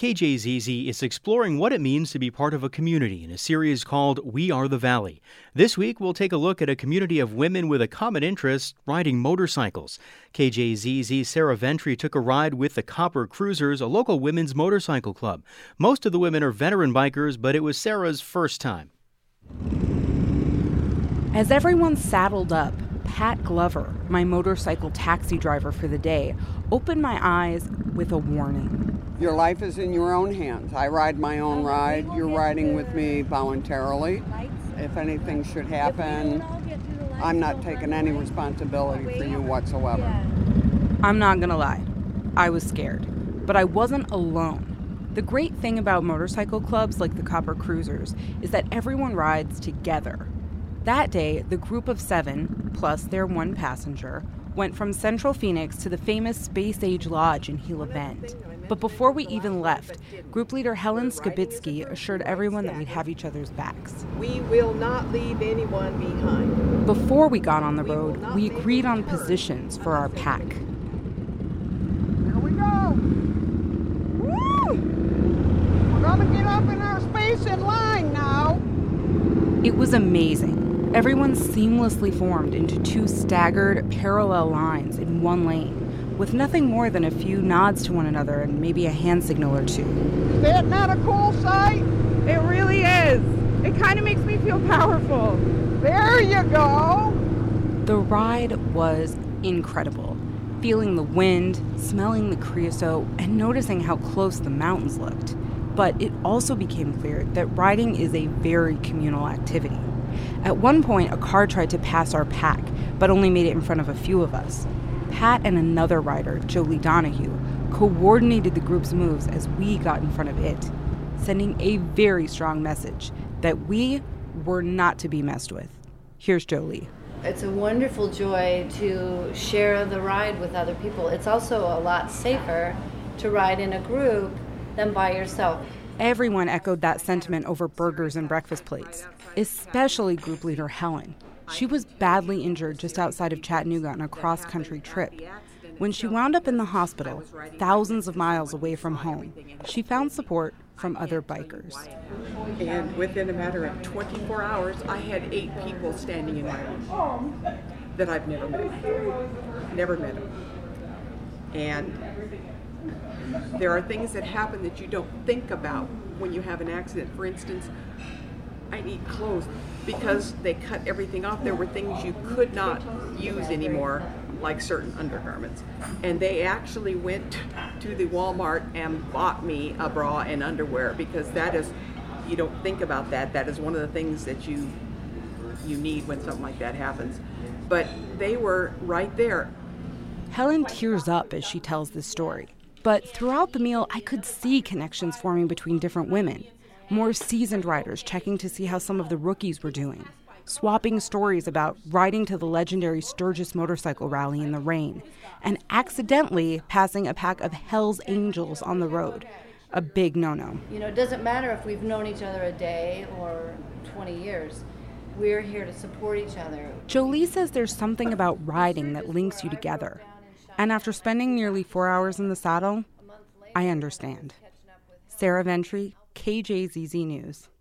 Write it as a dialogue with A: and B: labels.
A: KJZZ is exploring what it means to be part of a community in a series called We Are the Valley. This week, we'll take a look at a community of women with a common interest, riding motorcycles. KJZZ's Sarah Ventry took a ride with the Copper Cruisers, a local women's motorcycle club. Most of the women are veteran bikers, but it was Sarah's first time.
B: As everyone saddled up, Pat Glover, my motorcycle taxi driver for the day, opened my eyes with a warning.
C: Your life is in your own hands. I ride my own ride. You're riding with me voluntarily. If anything should happen, I'm not taking any responsibility for you whatsoever.
B: I'm not gonna lie, I was scared, but I wasn't alone. The great thing about motorcycle clubs like the Copper Cruisers is that everyone rides together. That day, the group of 7, plus their one passenger, went from Central Phoenix to the famous Space Age Lodge in Gila Bend. But before we even left, group leader Helen Skibitsky assured everyone that we'd have each other's backs.
D: We will not leave anyone behind.
B: Before we got on the road, we agreed on positions for our pack.
C: Here we go! Woo! We're gonna get up in our space in line now.
B: It was amazing. Everyone seamlessly formed into 2 staggered, parallel lines in one lane, with nothing more than a few nods to one another and maybe a hand signal or 2.
C: Is that not a cool sight?
B: It really is. It kind of makes me feel powerful.
C: There you go.
B: The ride was incredible. Feeling the wind, smelling the creosote, and noticing how close the mountains looked. But it also became clear that riding is a very communal activity. At one point, a car tried to pass our pack, but only made it in front of a few of us. Pat and another rider, Jolie Donahue, coordinated the group's moves as we got in front of it, sending a very strong message that we were not to be messed with. Here's Jolie.
E: It's a wonderful joy to share the ride with other people. It's also a lot safer to ride in a group than by yourself.
B: Everyone echoed that sentiment over burgers and breakfast plates, especially group leader Helen. She was badly injured just outside of Chattanooga on a cross-country trip. When she wound up in the hospital, thousands of miles away from home, she found support from other bikers.
D: And within a matter of 24 hours, I had 8 people standing in my room that I've never met. Never met them. And there are things that happen that you don't think about when you have an accident. For instance, I need clothes because they cut everything off. There were things you could not use anymore, like certain undergarments. And they actually went to the Walmart and bought me a bra and underwear because that is, you don't think about that. That is one of the things that you need when something like that happens. But they were right there.
B: Helen tears up as she tells this story. But throughout the meal, I could see connections forming between different women. More seasoned riders checking to see how some of the rookies were doing, swapping stories about riding to the legendary Sturgis motorcycle rally in the rain, and accidentally passing a pack of Hell's Angels on the road. A big no-no.
E: You know, it doesn't matter if we've known each other a day or 20 years. We're here to support each other.
B: Jolie says there's something about riding that links you together. And after spending nearly 4 hours in the saddle, I understand. Sarah Ventry, KJZZ News.